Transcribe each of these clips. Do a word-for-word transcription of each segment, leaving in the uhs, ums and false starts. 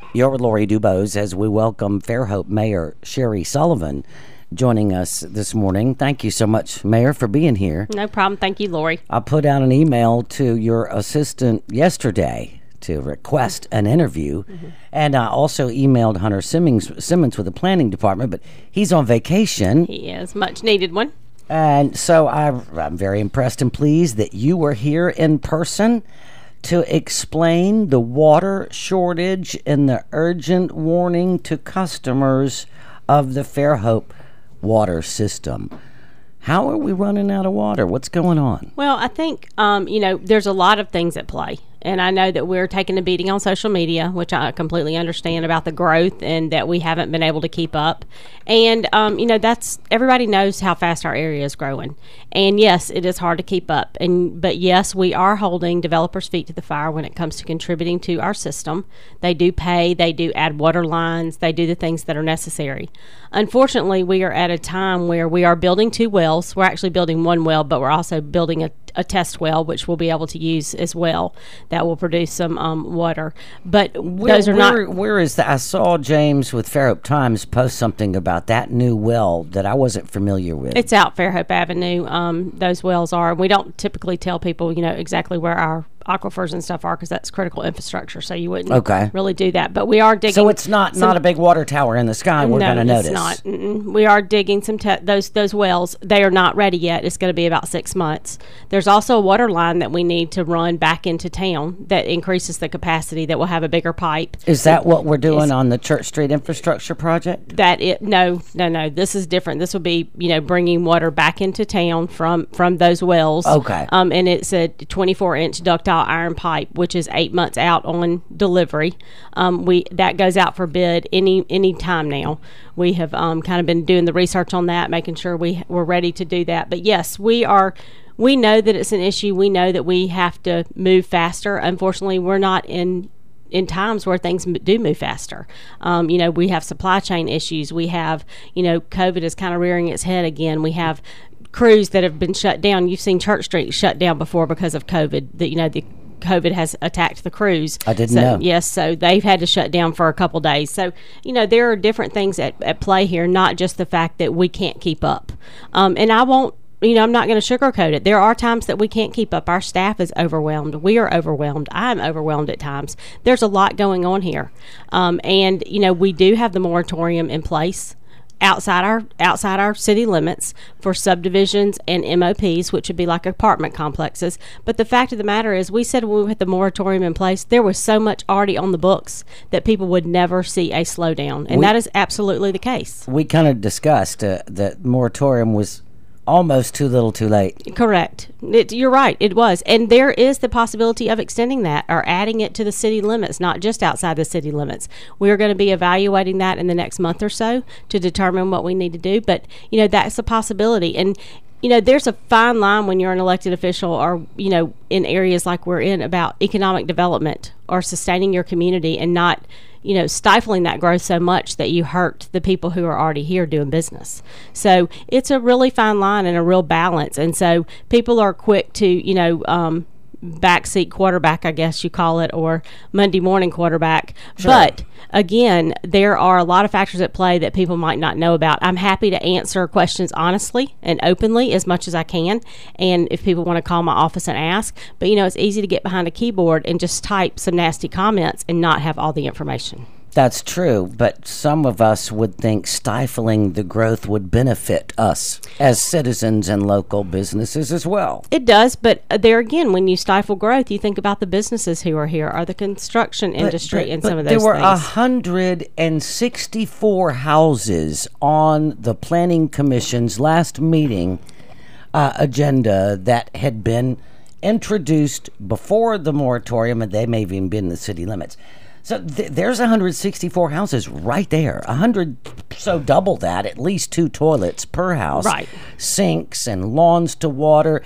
You're with Lori Dubose as we welcome Fairhope Mayor Sherry Sullivan joining us this morning. Thank you so much, Mayor, for being here. No problem. Thank you, Lori. I put out an email to your assistant yesterday to request an interview, mm-hmm. and I also emailed Hunter Simmons, Simmons with the planning department, but he's on vacation. He is. Much needed one. And so I, I'm very impressed and pleased that you were here in person to explain the water shortage and the urgent warning to customers of the Fairhope water system. How are we running out of water? What's going on? Well, I think, um, you know, there's a lot of things at play. And I know that we're taking a beating on social media, which I completely understand about the growth and that we haven't been able to keep up. And, um, you know, that's everybody knows how fast our area is growing. And, yes, it is hard to keep up. And But, yes, we are holding developers' feet to the fire when it comes to contributing to our system. They do pay. They do add water lines. They do the things that are necessary. Unfortunately, we are at a time where we are building two wells. We're actually building one well, but we're also building a, a test well, which we'll be able to use as well. That will produce some um, water, but where, those are where, not. Where is that? I saw James with Fairhope Times post something about that new well that I wasn't familiar with. It's out Fairhope Avenue. Um, those wells are. We don't typically tell people, you know, exactly where our aquifers and stuff are because that's critical infrastructure. So you wouldn't okay. really do that. But we are digging. So it's not some, not a big water tower in the sky. We're no, going to notice. it's not. Mm-mm. We are digging some te- those those wells. They are not ready yet. It's going to be about six months. There's also a water line that we need to run back into town that increases the capacity. That will have a bigger pipe. Is that what we're doing it's, on the Church Street infrastructure project? That it no no no. This is different. This will be you know bringing water back into town from from those wells. Okay. Um, and it's a twenty-four inch ductile iron pipe, which is eight months out on delivery. Um, we that goes out for bid any any time now. We have um, kind of been doing the research on that, making sure we we're ready to do that. But yes, we are. We know that it's an issue. We know that we have to move faster. Unfortunately, we're not in in times where things do move faster. Um, you know, we have supply chain issues. We have, you know, COVID is kind of rearing its head again. We have crews that have been shut down. You've seen Church Street shut down before because of COVID. That you know the COVID has attacked the crews. I didn't so, know. Yes, so they've had to shut down for a couple days. So, you know, there are different things at, at play here, not just the fact that we can't keep up. Um, and I won't, you know, I'm not going to sugarcoat it. There are times that we can't keep up. Our staff is overwhelmed. We are overwhelmed. I'm overwhelmed at times. There's a lot going on here. Um, and, you know, we do have the moratorium in place outside our outside our city limits for subdivisions and M O Ps, which would be like apartment complexes. But the fact of the matter is, we said when we had the moratorium in place, there was so much already on the books that people would never see a slowdown, and we, that is absolutely the case. We kind of discussed uh, that moratorium was almost too little too late. Correct. It, you're right. It was. And there is the possibility of extending that or adding it to the city limits, not just outside the city limits. We're going to be evaluating that in the next month or so to determine what we need to do. But, you know, that's a possibility. And, you know, there's a fine line when you're an elected official or, you know, in areas like we're in about economic development or sustaining your community and not, you know, stifling that growth so much that you hurt the people who are already here doing business. So it's a really fine line and a real balance. And so people are quick to, you know, um, backseat quarterback, I guess you call it, or Monday morning quarterback. Sure. But again, there are a lot of factors at play that people might not know about. I'm happy to answer questions honestly and openly as much as I can. And if people want to call my office and ask, but you know, it's easy to get behind a keyboard and just type some nasty comments and not have all the information. That's true, but some of us would think stifling the growth would benefit us as citizens and local businesses as well. It does, but there again, when you stifle growth, you think about the businesses who are here or the construction industry but, but, and some but of those things. There were things. one hundred sixty-four houses on the Planning Commission's last meeting uh, agenda that had been introduced before the moratorium, and they may have even been in the city limits. So th- there's one hundred sixty-four houses right there. one hundred, so double that, at least two toilets per house. Right. Sinks and lawns to water.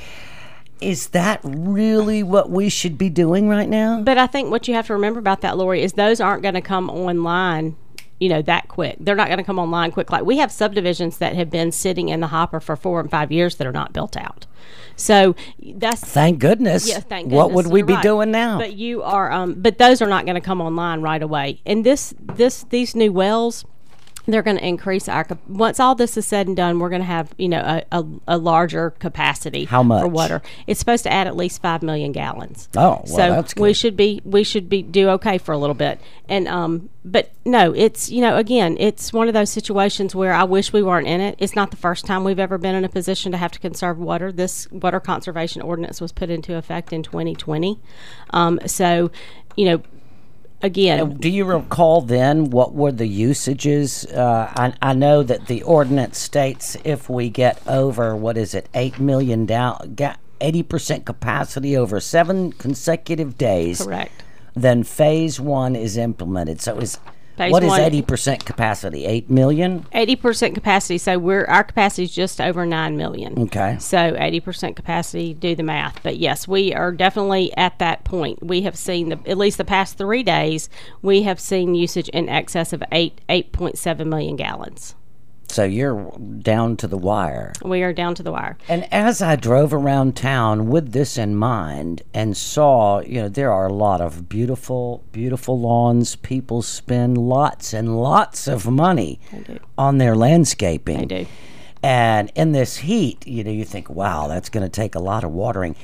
Is that really what we should be doing right now? But I think what you have to remember about that, Lori, is those aren't going to come online, you know, that quick. They're not going to come online quick. Like we have subdivisions that have been sitting in the hopper for four and five years that are not built out. So that's thank goodness. Yeah, thank goodness. What would we You're be right. doing now? But you are, um, but those are not going to come online right away. And this, this, these new wells, they're going to increase our cap- once all this is said and done. We're going to have, you know, a, a, a larger capacity. How much for water? It's supposed to add at least five million gallons. Oh, well, so that's good. we should be we should be do okay for a little bit. And um, but no, it's you know again, it's one of those situations where I wish we weren't in it. It's not the first time we've ever been in a position to have to conserve water. This water conservation ordinance was put into effect in twenty twenty. Um, so, you know. Again, do you recall then what were the usages? Uh, I, I know that the ordinance states if we get over, what is it, eight million down, eighty percent capacity over seven consecutive days. Correct. Then phase one is implemented. So is Phase what is one- eighty percent capacity? Eight million? eighty percent capacity. So we're our capacity is just over nine million. Okay. So eighty percent capacity. Do the math. But yes, we are definitely at that point. We have seen the at least the past three days. We have seen usage in excess of eight eight point seven million gallons. So you're down to the wire. We are down to the wire. And as I drove around town with this in mind and saw, you know, there are a lot of beautiful, beautiful lawns. People spend lots and lots of money on their landscaping. They do. And in this heat, you know, you think, wow, that's going to take a lot of watering.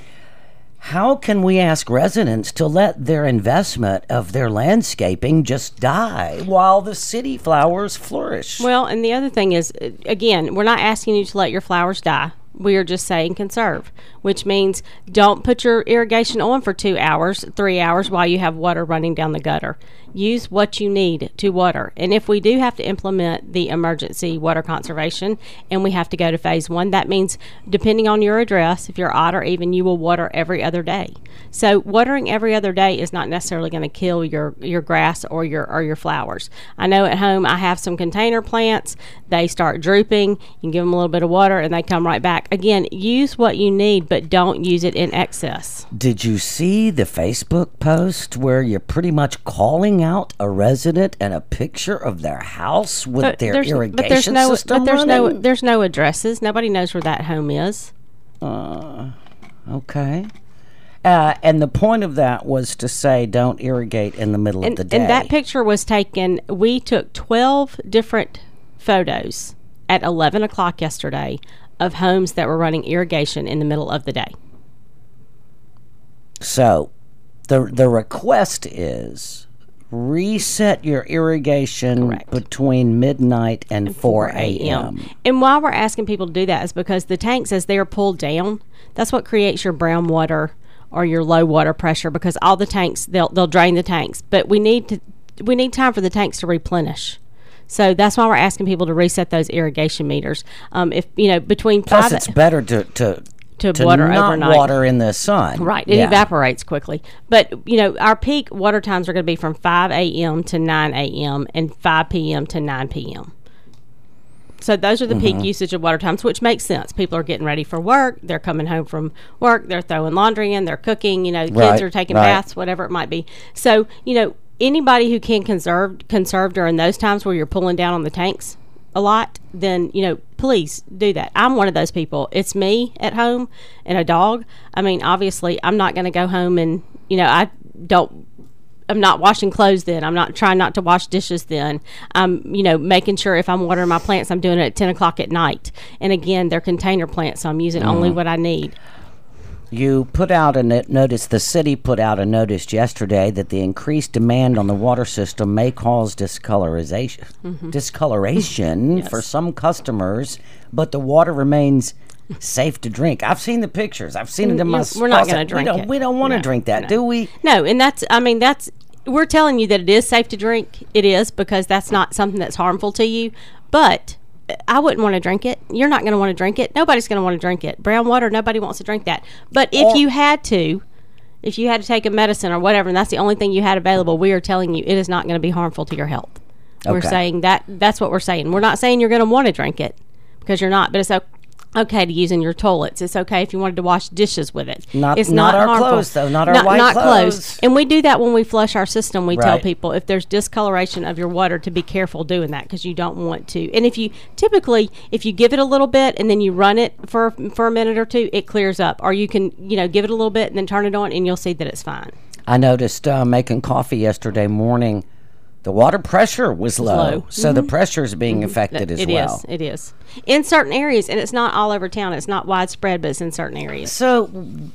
How can we ask residents to let their investment of their landscaping just die while the city flowers flourish? Well, and the other thing is, uh, again, we're not asking you to let your flowers die. We are just saying conserve, which means don't put your irrigation on for two hours, three hours while you have water running down the gutter. Use what you need to water. And if we do have to implement the emergency water conservation and we have to go to phase one, that means depending on your address, if you're odd or even, you will water every other day. So watering every other day is not necessarily going to kill your, your grass or your or your flowers. I know at home I have some container plants. They start drooping. You can give them a little bit of water and they come right back. Again, use what you need, but don't use it in excess. Did you see the Facebook post where you're pretty much calling out a resident and a picture of their house with But their there's, irrigation but there's no, system but there's no, running? there's no addresses. Nobody knows where that home is. Uh, okay. Uh, and the point of that was to say don't irrigate in the middle And, of the day. and that picture was taken. We took twelve different photos at eleven o'clock yesterday of homes that were running irrigation in the middle of the day. So the the request is reset your irrigation Correct. between midnight and, four a.m. And why we're asking people to do that is because the tanks, as they're pulled down, that's what creates your brown water or your low water pressure, because all the tanks, they'll they'll drain the tanks. But we need to we need time for the tanks to replenish. So that's why we're asking people to reset those irrigation meters. Um, if you know between Plus, five it's better to to, to, to water not overnight. water in the sun. Right, it Yeah. evaporates quickly. But you know, our peak water times are going to be from five a.m. to nine a.m. and five p.m. to nine p.m. So those are the Mm-hmm. peak usage of water times, which makes sense. People are getting ready for work. They're coming home from work. They're throwing laundry in. They're cooking. You know, kids Right, are taking right. baths, whatever it might be. So, you know, anybody who can conserve conserve during those times where you're pulling down on the tanks a lot, then, you know, please do that. I'm one of those people. It's me at home and a dog. I mean, obviously, I'm not going to go home and, you know, I don't I'm not washing clothes then. I'm not trying not to wash dishes then. I'm, you know, making sure if I'm watering my plants, I'm doing it at ten o'clock at night. And again, they're container plants, so I'm using only what I need. You put out a no- notice, the city put out a notice yesterday that the increased demand on the water system may cause discolorization, Mm-hmm. discoloration Yes. for some customers, but the water remains safe to drink. I've seen the pictures. I've seen it in my We're not faucet. going to drink we don't, it. We don't want to No, drink that, no. do we? No, and that's, I mean, that's, we're telling you that it is safe to drink. It is, because that's not something that's harmful to you. But I wouldn't want to drink it. You're not going to want to drink it. Nobody's going to want to drink it. Brown water, nobody wants to drink that. But if Or- you had to, if you had to take a medicine or whatever, and that's the only thing you had available, we are telling you it is not going to be harmful to your health. We're Okay. saying that, that's what we're saying. We're not saying you're going to want to drink it, because you're not. But it's a, okay to use in your toilets. It's okay if you wanted to wash dishes with it. Not, it's not, not our harmful. clothes, though. Not our not, white not clothes. And we do that when we flush our system. We tell Right. people if there's discoloration of your water to be careful doing that because you don't want to. And if you typically, if you give it a little bit and then you run it for for a minute or two, it clears up. Or you can, you know, give it a little bit and then turn it on, and you'll see that it's fine. I noticed uh, making coffee yesterday morning, the water pressure was low, low. so Mm-hmm. the pressure is being affected as It well. is. It is in certain areas, and it's not all over town. It's not widespread, but it's in certain areas. So, w-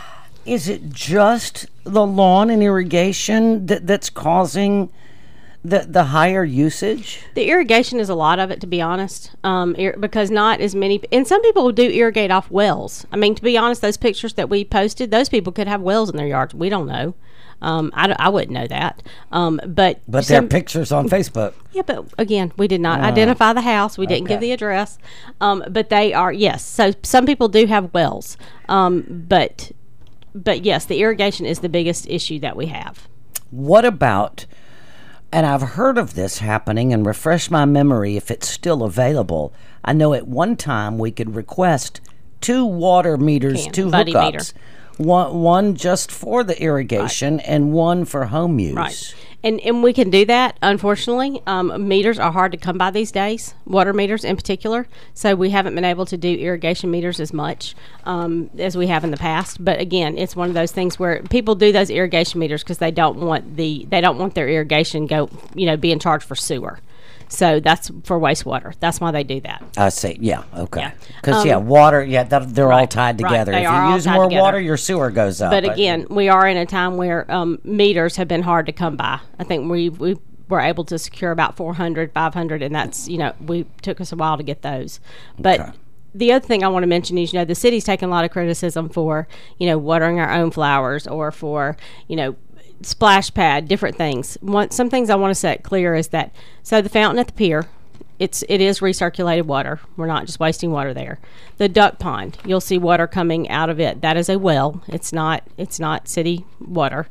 is it just the lawn and irrigation that, that's causing the the higher usage? The irrigation is a lot of it, to be honest, um, ir- because not as many. And some people do irrigate off wells. I mean, to be honest, those pictures that we posted, those people could have wells in their yards. We don't know. Um, I, d- I wouldn't know that. Um, but But some, there are pictures on Facebook. yeah, but again, we did not identify the house. We didn't give okay. the address. Um, but they are, yes. So some people do have wells. Um, but but yes, the irrigation is the biggest issue that we have. What about, and I've heard of this happening, and refresh my memory if it's still available. I know at one time we could request two water meters, Can, two buddy hookups. meter. One, one just for the irrigation and one for home use. Right. And and we can do that. Unfortunately, um, meters are hard to come by these days, water meters in particular. So we haven't been able to do irrigation meters as much um, as we have in the past. But again, it's one of those things where people do those irrigation meters because they don't want the they don't want their irrigation go you know being charged for sewer. So that's for wastewater. That's why they do that. I see. Yeah. Okay. Yeah. Because Um, yeah, water. Yeah, that, they're all right, tied right. together. They If are you all use tied more together. water, your sewer goes up. But again, we are in a time where um, meters have been hard to come by. I think we we were able to secure about four hundred, five hundred, and that's, you know, we took us a while to get those. But Okay. the other thing I want to mention is, you know, the city's taken a lot of criticism for, you know, watering our own flowers or for, you know, splash pad, different things. One, some things I want to set clear is that, so the fountain at the pier, It's it is recirculated water. We're not just wasting water there. The duck pond, you'll see water coming out of it. That is a well. It's not it's not city water.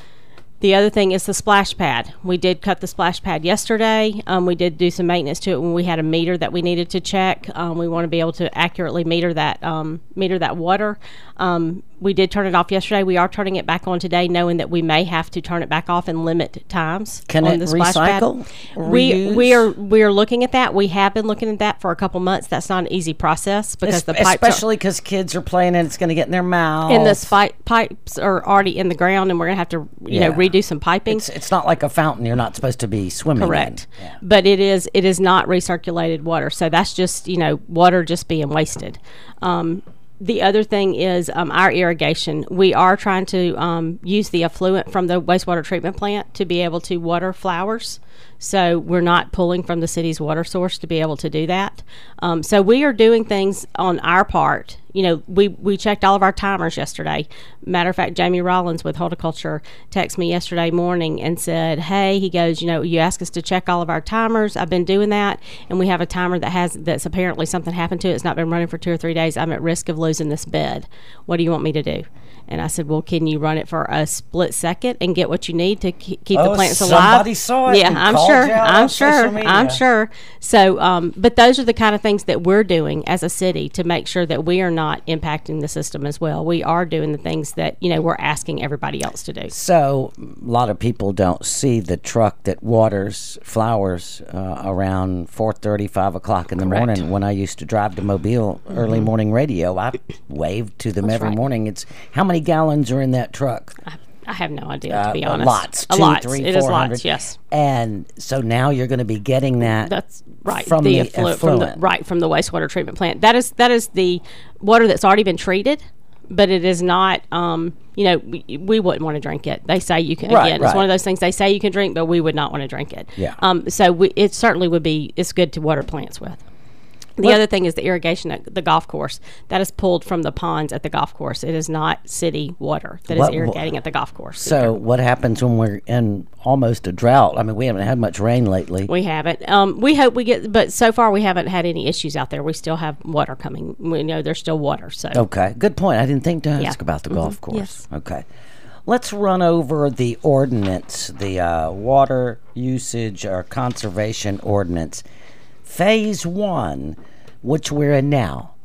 The other thing is the splash pad. We did cut the splash pad yesterday. Um, we did do some maintenance to it when we had a meter that we needed to check. Um, we want to be able to accurately meter that um, meter that water. Um, we did turn it off yesterday. We are turning it back on today, knowing that we may have to turn it back off and limit times. Can on it the splash pad. recycle? We Reuse? we are we are looking at that. We have been looking at that for a couple months. That's not an easy process because Es- the pipes are, especially because kids are playing and it's going to get in their mouth. and the spi- pipes are already in the ground, and we're gonna have to you Yeah. know redo some piping. It's, it's not like a fountain. You're not supposed to be swimming Correct. in. Yeah. But it is it is not recirculated water. So that's just, you know, water just being wasted. Um, the other thing is um, our irrigation. We are trying to um, use the effluent from the wastewater treatment plant to be able to water flowers. So we're not pulling from the city's water source to be able to do that. Um, so we are doing things on our part. You know, we, we checked all of our timers yesterday. Matter of fact, Jamie Rollins with Horticulture texted me yesterday morning and said, hey, he goes, you know, you asked us to check all of our timers. I've been doing that. And we have a timer that has, that's apparently something happened to it. It's not been running for two or three days. I'm at risk of losing this bed. What do you want me to do? And I said, well, can you run it for a split second and get what you need to keep keep Oh, the plants alive? somebody saw it Yeah, and I'm called sure. you out I'm on social sure. media. I'm sure. So, um, but those are the kind of things that we're doing as a city to make sure that we are not impacting the system as well. We are doing the things that, you know, we're asking everybody else to do. So a lot of people don't see the truck that waters flowers uh, around four thirty, five o'clock in the Correct. morning. When I used to drive to Mobile early morning radio, I waved to them That's every right. morning. It's how many gallons are in that truck? I, I have no idea, Uh, to be uh, honest. lots, A two, lots. three, It is four lots, hundred. yes. And so now you're going to be getting that. That's right. From the the effluent, from the effluent. right from the wastewater treatment plant. That is that is the water that's already been treated, but it is not. Um, you know, we, we wouldn't want to drink it. They say you can. Right, Again, right. it's one of those things they say you can drink, but we would not want to drink it. Yeah. Um. So we, it certainly would be. It's good to water plants with. The Well- other thing is the irrigation at the golf course. That is pulled from the ponds at the golf course. It is not city water that is What- irrigating at the golf course. So what happens when we're in almost a drought? I mean, we haven't had much rain lately. We haven't. Um, we hope we get, but so far we haven't had any issues out there. We still have water coming. We know there's still water. So Okay, good point. I didn't think to ask Yeah. about the golf course. Yes. Okay. Let's run over the ordinance, the uh, water usage or conservation ordinance. Phase one, which we're in now. right.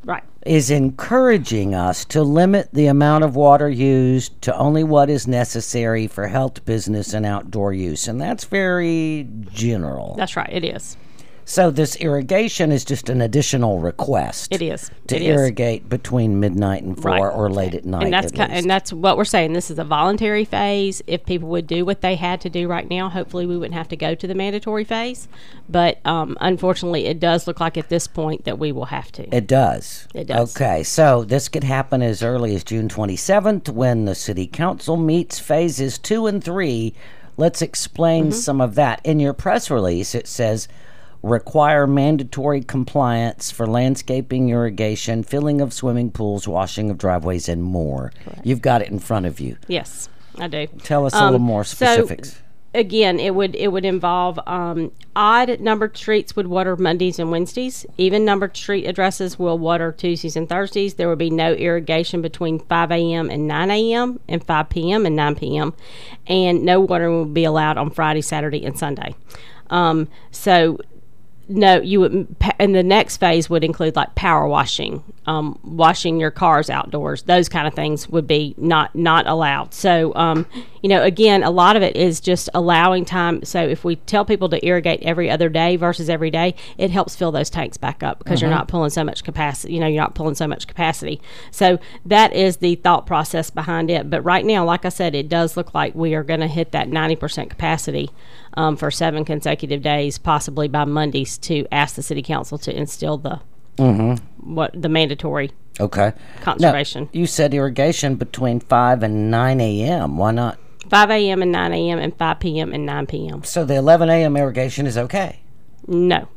is encouraging us to limit the amount of water used to only what is necessary for health, business, and outdoor use. And that's very general. That's right. It is. So this irrigation is just an additional request. It is. To it irrigate is. between midnight and four, right. or late at night. And that's at kind, least. and that's what we're saying. This is a voluntary phase. If people would do what they had to do right now, hopefully we wouldn't have to go to the mandatory phase. But um, unfortunately, it does look like at this point that we will have to. It does. It does. Okay, so this could happen as early as June twenty-seventh when the City Council meets phases two and three. Let's explain mm-hmm. some of that. In your press release, it says, require mandatory compliance for landscaping, irrigation, filling of swimming pools, washing of driveways, and more. Correct. You've got it in front of you. Yes, I do. Tell us um, a little more specifics. So, again, it would it would involve um, odd numbered streets would water Mondays and Wednesdays. Even numbered street addresses will water Tuesdays and Thursdays. There would be no irrigation between five a.m. and nine a.m. and five p.m. and nine p.m. And no water will be allowed on Friday, Saturday, and Sunday. Um, so... No, you would, and the next phase would include like power washing, um, washing your cars outdoors. Those kind of things would be not not allowed. So, um, you know, again, a lot of it is just allowing time. So, if we tell people to irrigate every other day versus every day, it helps fill those tanks back up because mm-hmm. you're not pulling so much capacity. You know, you're not pulling so much capacity. So that is the thought process behind it. But right now, like I said, it does look like we are going to hit that ninety percent capacity. Um, for seven consecutive days, possibly by Mondays, to ask the city council to instill the mm-hmm. what the mandatory okay conservation. Now, you said irrigation between five and nine a.m. Why not five a.m. and nine a.m. and five p.m. and nine p.m. So the eleven a.m. irrigation is okay? No.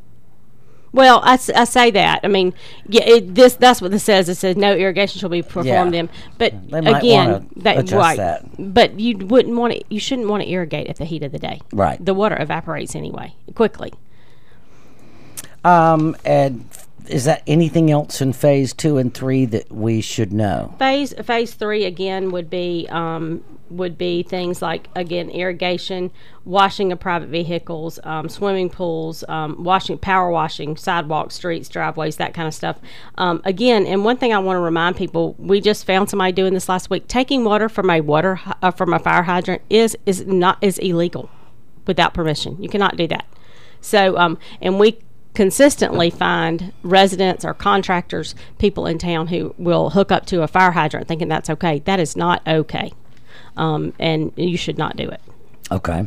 Well, I, I say that. I mean, yeah, it, this that's what this says. It says no irrigation shall be performed yeah. in. But they might again, that, adjust right. that. But you wouldn't want to. You shouldn't want to irrigate at the heat of the day. Right. The water evaporates anyway quickly. Um, and is that anything else in phase two and three that we should know? Phase phase three again would be um, would be things like, again, irrigation, washing of private vehicles, um, swimming pools, um, washing, power washing, sidewalks, streets, driveways, that kind of stuff. Um, again, and one thing I want to remind people, we just found somebody doing this last week. Taking water from a water uh, from a fire hydrant is is not is illegal without permission. You cannot do that. So, um, and we consistently find residents or contractors, people in town who will hook up to a fire hydrant thinking that's okay. That is not okay. Um, and you should not do it. Okay.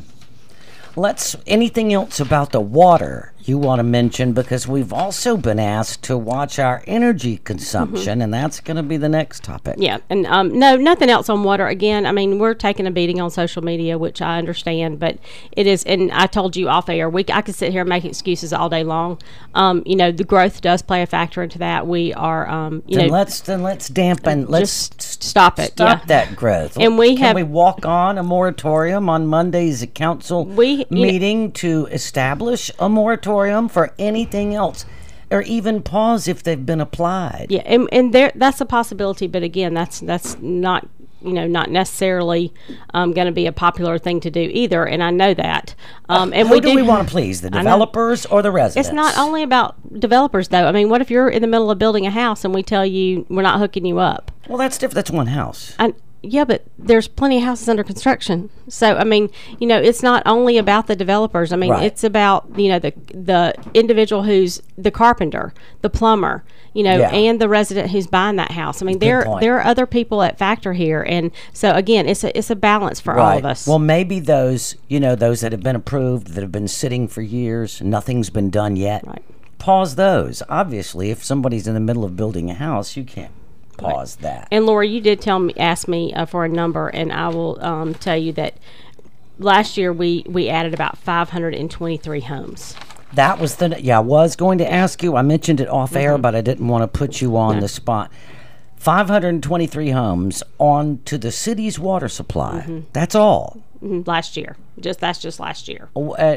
Let's, anything else about the water you want to mention, because we've also been asked to watch our energy consumption, mm-hmm. and that's going to be the next topic. Yeah, and um, no, nothing else on water. Again, I mean, we're taking a beating on social media, which I understand, but it is, and I told you off air, we, I could sit here and make excuses all day long. Um, you know, the growth does play a factor into that. We are, um, you then know. let's, then let's dampen, let's just stop it. Stop yeah. that growth. And we Can have, we walk on a moratorium on Monday's council we, meeting know, to establish a moratorium for anything else, or even pause if they've been applied? Yeah, and, and there that's a possibility, but again, that's that's not you know not necessarily um, going to be a popular thing to do either, and I know that. Um, and Who we do do, we want to please, the developers or the residents? It's not only about developers, though. I mean, what if you're in the middle of building a house and we tell you we're not hooking you up? Well, that's different. That's one house. I, Yeah, but there's plenty of houses under construction. So, I mean, you know, it's not only about the developers. I mean, right. it's about, you know, the the individual who's the carpenter, the plumber, you know, yeah. and the resident who's buying that house. I mean, Good there point. there are other people at factor here. And so, again, it's a, it's a balance for right. all of us. Well, maybe those, you know, those that have been approved, that have been sitting for years, nothing's been done yet. Right. Pause those. Obviously, if somebody's in the middle of building a house, you can't pause right. that. And Laura, you did tell me, ask me uh, for a number, and I will um, tell you that last year we, we added about five hundred twenty-three homes. That was the, yeah, I was going to ask you. I mentioned it off air, mm-hmm. but I didn't want to put you on no. the spot. five hundred twenty-three homes onto the city's water supply. Mm-hmm. That's all. Mm-hmm. Last year. Just That's just last year. Uh,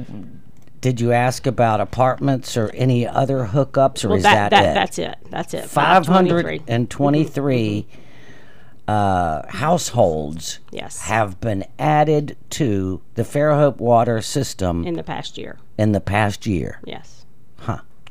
Did you ask about apartments or any other hookups, or well, is that, that, that it? That's it. That's it. five hundred twenty-three mm-hmm. uh, households yes. have been added to the Fairhope water system in the past year. In the past year. Yes. Huh.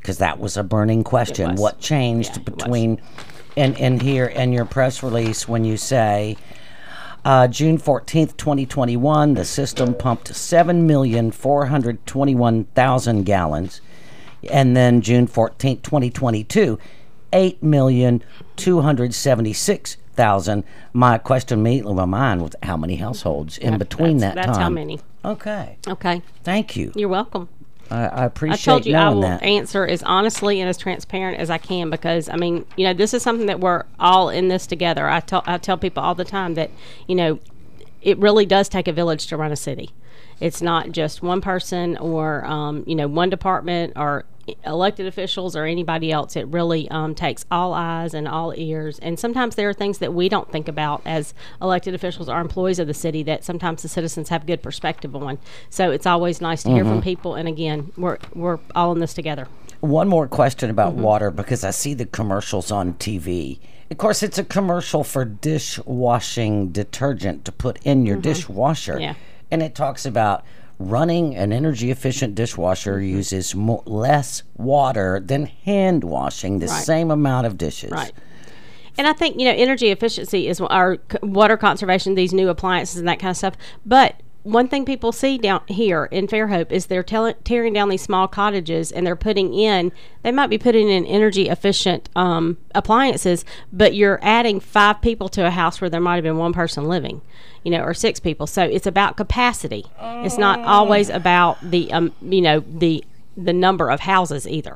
because that was a burning question. was. What changed Yeah, it was. between and and here in your press release when you say uh, June fourteenth, twenty twenty-one, the system pumped seven million four hundred twenty-one thousand gallons, and then June fourteenth, twenty twenty-two, eight million two hundred seventy-six thousand. My question immediately in my mind was how many households in between that's, that that's time? how many. Okay. Okay. Thank you. You're welcome. I, I I appreciate told you I knowing will that. answer as honestly and as transparent as I can because, I mean, you know, this is something that we're all in this together. I tell I tell people all the time that, you know, it really does take a village to run a city. It's not just one person or, um, you know, one department or elected officials or anybody else. It really um, takes all eyes and all ears. And sometimes there are things that we don't think about as elected officials or employees of the city that sometimes the citizens have good perspective on. So it's always nice to hear from people. And again, we're we're all in this together. One more question about Mm-hmm. water because I see the commercials on T V. Of course, it's a commercial for dishwashing detergent to put in your dishwasher. Yeah. And it talks about running an energy efficient dishwasher Mm-hmm. uses mo- less water than hand washing the Right. same amount of dishes. Right. And I think, you know, energy efficiency is our c- water conservation, these new appliances and that kind of stuff. But one thing people see down here in Fairhope is they're tell- tearing down these small cottages and they're putting in, they might be putting in energy efficient um, appliances, but you're adding five people to a house where there might have been one person living, you know, or six people. So it's about capacity. It's not always about the, um, you know, the the number of houses either.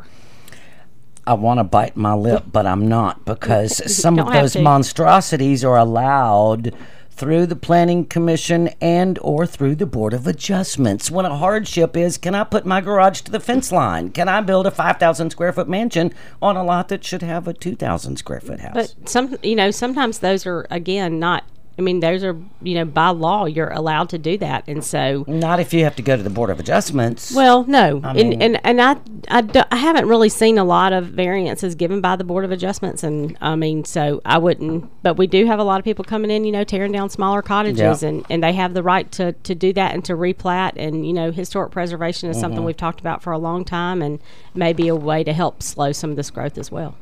I want to bite my lip, but I'm not because some of Don't have those to. monstrosities are allowed through the Planning Commission and or through the Board of Adjustments. When a hardship is, can I put my garage to the fence line? Can I build a five thousand square foot mansion on a lot that should have a two thousand square foot house? But some, you know, sometimes those are again not. I mean, those are, you know, by law you're allowed to do that, and so. Not if you have to go to the Board of Adjustments. Well, no, mean- and and and I I, do, I haven't really seen a lot of variances given by the Board of Adjustments, and I mean, so I wouldn't. But we do have a lot of people coming in, you know, tearing down smaller cottages, Yeah. and, and they have the right to, to do that and to replat, and you know, historic preservation is something we've talked about for a long time, and maybe a way to help slow some of this growth as well.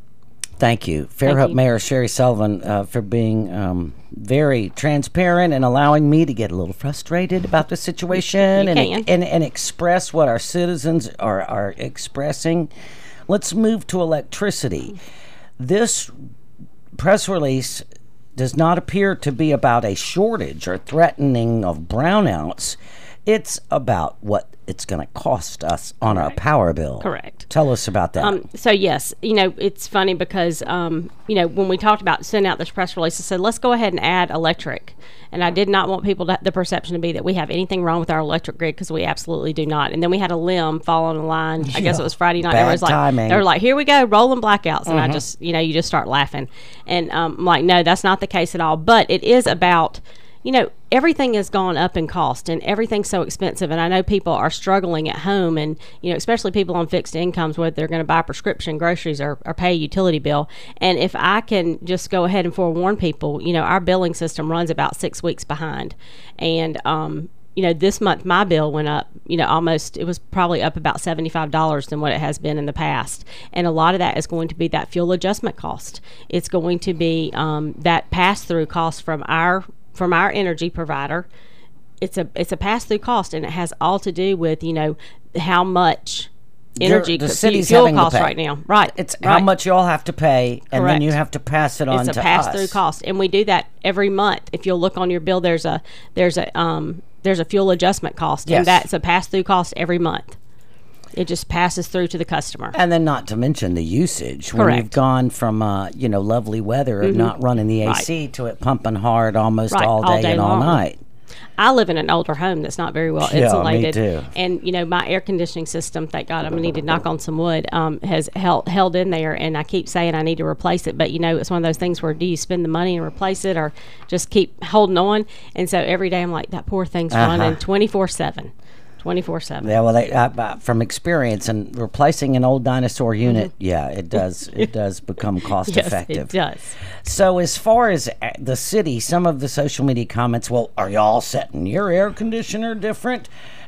Thank you. Fairhope you. Mayor Sherry Sullivan uh, for being um, very transparent and allowing me to get a little frustrated about the situation You and, can. and and express what our citizens are, are expressing. Let's move to electricity. This press release does not appear to be about a shortage or threatening of brownouts. It's about what it's going to cost us on our power bill. Correct. Tell us about that. Um, so yes, you know, it's funny because um, you know, when we talked about sending out this press release, I said let's go ahead and add electric, and I did not want people to the perception to be that we have anything wrong with our electric grid because we absolutely do not. And then we had a limb fall on the line. I guess it was Friday night. Bad Everyone was like, timing. they were like, here we go, rolling blackouts, and I just, you know, you just start laughing, and um, I'm like, no, that's not the case at all. But it is about. You know, everything has gone up in cost and everything's so expensive. And I know people are struggling at home and, you know, especially people on fixed incomes, whether they're going to buy prescription groceries or, or pay a utility bill. And if I can just go ahead and forewarn people, you know, our billing system runs about six weeks behind. And, um, you know, this month my bill went up, you know, almost, it was probably up about seventy-five dollars than what it has been in the past. And a lot of that is going to be that fuel adjustment cost. It's going to be um, that pass-through cost from our from our energy provider. It's a it's a pass-through cost, and it has all to do with, you know, how much energy You're- the co- city's fuel having to costs pay. right now. Right. It's right. how much y'all have to pay, and then Correct. you have to pass it on It's a to pass-through us. cost, and we do that every month. If you'll look on your bill, there's a there's a um there's a fuel adjustment cost, Yes. and that's a pass-through cost every month. It just passes through to the customer. And then not to mention the usage. When Correct. you've gone from, uh, you know, lovely weather of not running the A C to it pumping hard almost Right, all all day, day and all long. night. I live in an older home that's not very well Yeah, me insulated, too. and you know my air conditioning system. Thank God, I'm gonna need to knock on some wood. Um, has held held in there, and I keep saying I need to replace it. But you know, it's one of those things where do you spend the money and replace it, or just keep holding on? And so every day I'm like, that poor thing's Uh-huh. running twenty-four seven. twenty-four seven. Yeah, well, they, uh, uh, from experience and replacing an old dinosaur unit, Mm-hmm. yeah, it does it does become cost Yes, effective. it does. So as far as uh, the city, some of the social media comments, well, are y'all setting your air conditioner different?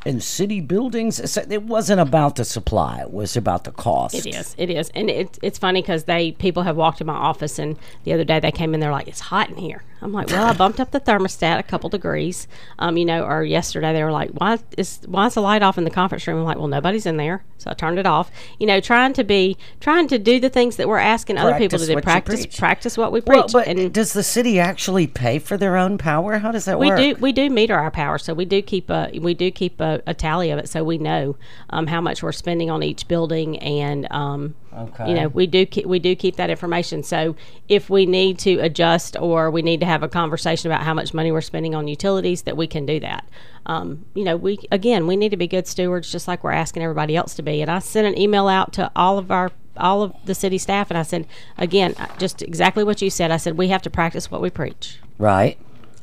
in city buildings. So it wasn't about the supply; it was about the cost. It is. It is, and it, it's funny because they people have walked in my office, and the other day they came in. They're like, "It's hot in here." I'm like, "Well, I bumped up the thermostat a couple degrees." Um, you know, or yesterday they were like, "Why is why is the light off in the conference room?" I'm like, "Well, nobody's in there, so I turned it off." You know, trying to be trying to do the things that we're asking other people to do. Practice practice what we preach. Well, but and does the city actually pay for their own power? How does that we work? do we do meter our power, so we do keep a we do keep a, a tally of it, so we know um, how much we're spending on each building, and um, okay. you know we do keep, we do keep that information. So if we need to adjust or we need to have a conversation about how much money we're spending on utilities, that we can do that. Um, you know, we again we need to be good stewards, just like we're asking everybody else to be. And I sent an email out to all of our all of the city staff, and I said again, just exactly what you said. I said we have to practice what we preach. Right.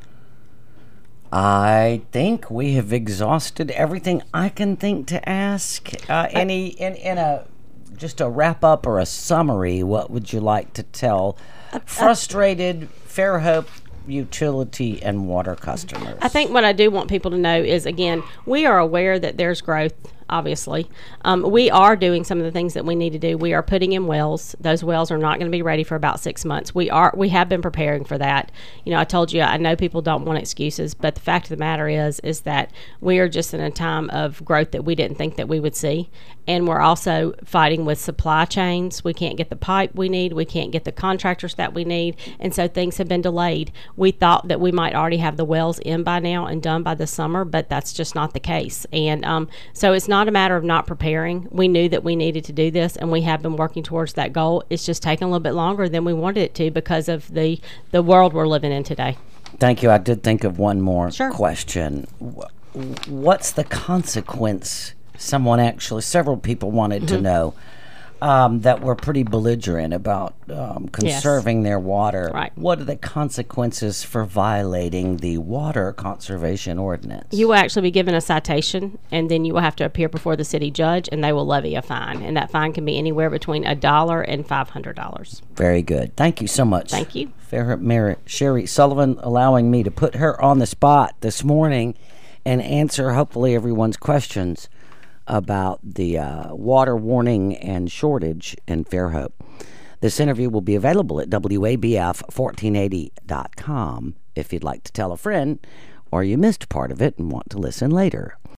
I think we have exhausted everything I can think to ask. Uh, any in in a just a wrap up or a summary, what would you like to tell frustrated Fairhope utility and water customers? I think what I do want people to know is, again, we are aware that there's growth, obviously. Um, we are doing some of the things that we need to do. We are putting in wells. Those wells are not going to be ready for about six months. We are we have been preparing for that. You know, I told you, I know people don't want excuses, but the fact of the matter is, is that we are just in a time of growth that we didn't think that we would see. And we're also fighting with supply chains. We can't get the pipe we need. We can't get the contractors that we need. And so things have been delayed. We thought that we might already have the wells in by now and done by the summer, but that's just not the case. And um, so it's not a matter of not preparing. We knew that we needed to do this, and we have been working towards that goal. It's just taken a little bit longer than we wanted it to because of the, the world we're living in today. Thank you. I did think of one more Sure. question. What's the consequence? Someone actually, several people wanted Mm-hmm. to know um, that were pretty belligerent about um, conserving Yes. their water. Right. What are the consequences for violating the water conservation ordinance? You will actually be given a citation, and then you will have to appear before the city judge, and they will levy a fine. And that fine can be anywhere between a dollar and five hundred dollars. Very good. Thank you so much. Thank you. Fairhope Mayor Sherry Sullivan, allowing me to put her on the spot this morning and answer hopefully everyone's questions about the uh, water warning and shortage in Fairhope. This interview will be available at W A B F fourteen eighty dot com if you'd like to tell a friend or you missed part of it and want to listen later.